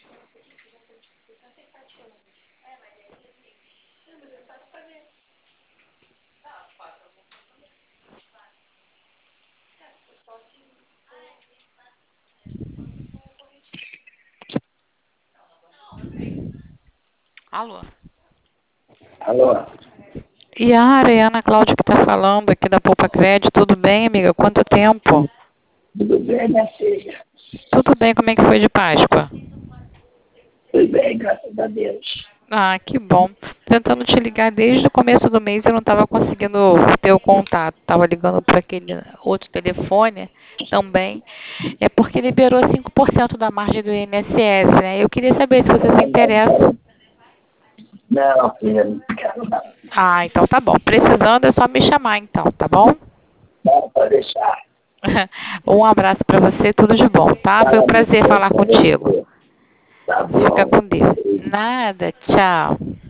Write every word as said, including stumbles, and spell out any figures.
Alô? Alô? Yara, é a Ana Cláudia que está falando aqui da Poupa Crédito. Tudo bem, amiga? Quanto tempo? Tudo bem, minha filha? Tudo bem, como é que foi de Páscoa? Tudo bem, graças a Deus. Ah, que bom. Tentando te ligar desde o começo do mês e eu não estava conseguindo ter o contato. Estava ligando para aquele outro telefone também. É porque liberou cinco por cento da margem do I N S S, né? Eu queria saber se você se interessa. Não, filha, não quero não. Ah, então tá bom. Precisando é só me chamar então, tá bom? Não, pode deixar. Um abraço para você, tudo de bom, tá? Foi um Parabéns prazer falar pra contigo. você. Tá Fica bom. com Deus. Nada, tchau.